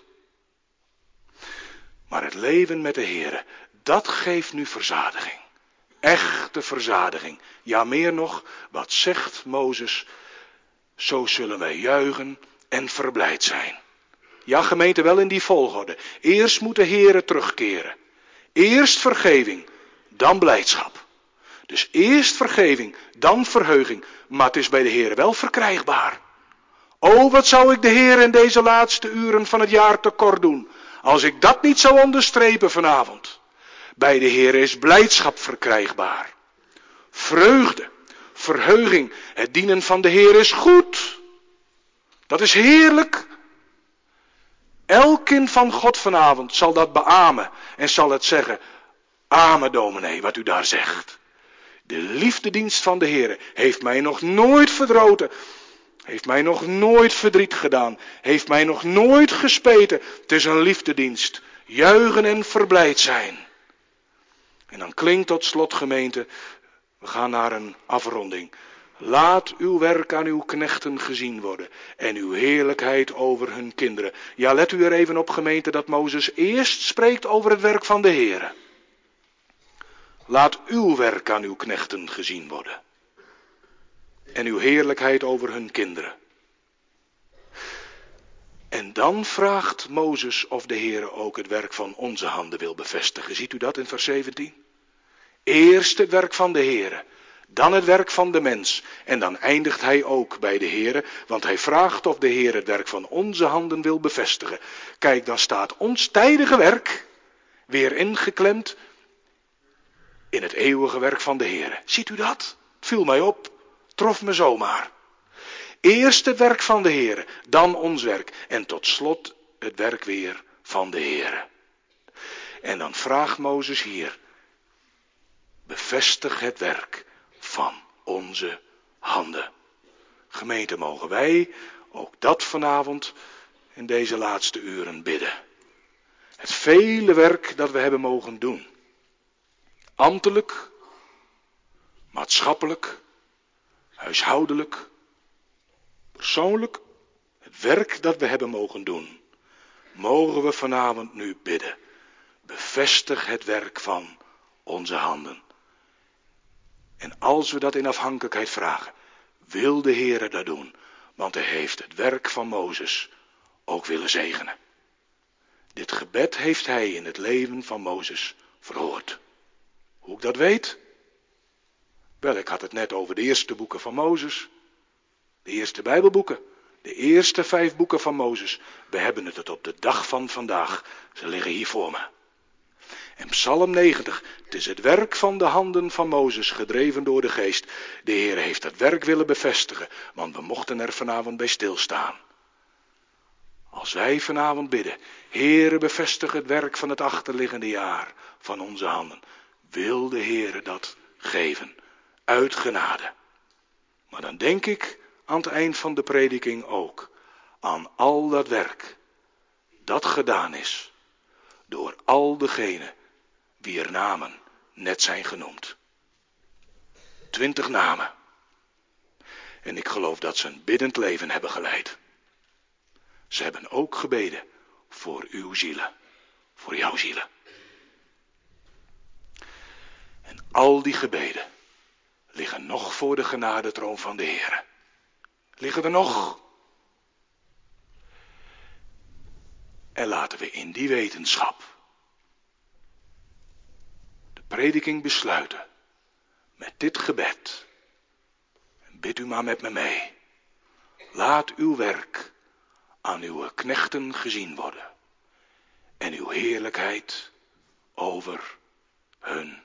Maar het leven met de Heere, dat geeft nu verzadiging. Echte verzadiging. Ja, meer nog, wat zegt Mozes? Zo zullen wij juichen en verblijd zijn. Ja, gemeente, wel in die volgorde. Eerst moet de Heere terugkeren. Eerst vergeving, dan blijdschap. Dus eerst vergeving, dan verheuging. Maar het is bij de Heere wel verkrijgbaar. O, wat zou ik de Heer in deze laatste uren van het jaar tekort doen, als ik dat niet zou onderstrepen vanavond. Bij de Heer is blijdschap verkrijgbaar. Vreugde, verheuging, het dienen van de Heer is goed. Dat is heerlijk. Elk kind van God vanavond zal dat beamen en zal het zeggen, amen dominee, wat u daar zegt. De liefdedienst van de Heer heeft mij nog nooit verdroten. Heeft mij nog nooit verdriet gedaan. Heeft mij nog nooit gespeten. Het is een liefdedienst. Juichen en verblijd zijn. En dan klinkt tot slot, gemeente, we gaan naar een afronding. Laat uw werk aan uw knechten gezien worden. En uw heerlijkheid over hun kinderen. Ja, let u er even op, gemeente, dat Mozes eerst spreekt over het werk van de Heer. Laat uw werk aan uw knechten gezien worden. En uw heerlijkheid over hun kinderen. En dan vraagt Mozes of de Heer ook het werk van onze handen wil bevestigen. Ziet u dat in vers 17? Eerst het werk van de Heer, dan het werk van de mens. En dan eindigt hij ook bij de Heer, want hij vraagt of de Heer het werk van onze handen wil bevestigen. Kijk, dan staat ons tijdige werk weer ingeklemd in het eeuwige werk van de Heer. Ziet u dat? Het viel mij op. Trof me zomaar. Eerst het werk van de Heer, dan ons werk. En tot slot het werk weer van de Heer. En dan vraagt Mozes hier, bevestig het werk van onze handen. Gemeente, mogen wij ook dat vanavond in deze laatste uren bidden. Het vele werk dat we hebben mogen doen. Ambtelijk, maatschappelijk, huishoudelijk, persoonlijk. Het werk dat we hebben mogen doen. Mogen we vanavond nu bidden. Bevestig het werk van onze handen. En als we dat in afhankelijkheid vragen, wil de Heere dat doen. Want hij heeft het werk van Mozes ook willen zegenen. Dit gebed heeft hij in het leven van Mozes verhoord. Hoe ik dat weet? Wel, ik had het net over de eerste boeken van Mozes. De eerste Bijbelboeken. De eerste 5 boeken van Mozes. We hebben het op de dag van vandaag. Ze liggen hier voor me. En Psalm 90. Het is het werk van de handen van Mozes, gedreven door de geest. De Heer heeft het werk willen bevestigen, want we mochten er vanavond bij stilstaan. Als wij vanavond bidden, Heere, bevestig het werk van het achterliggende jaar van onze handen. Wil de Heere dat geven, uit genade. Maar dan denk ik aan het eind van de prediking ook aan al dat werk dat gedaan is door al degenen wier namen net zijn genoemd. 20 namen. En ik geloof dat ze een biddend leven hebben geleid. Ze hebben ook gebeden voor uw zielen, voor jouw zielen. En al die gebeden liggen nog voor de genadetroon van de Heer. Liggen er nog. En laten we in die wetenschap de prediking besluiten met dit gebed. En bid u maar met me mee. Laat uw werk aan uw knechten gezien worden. En uw heerlijkheid over hun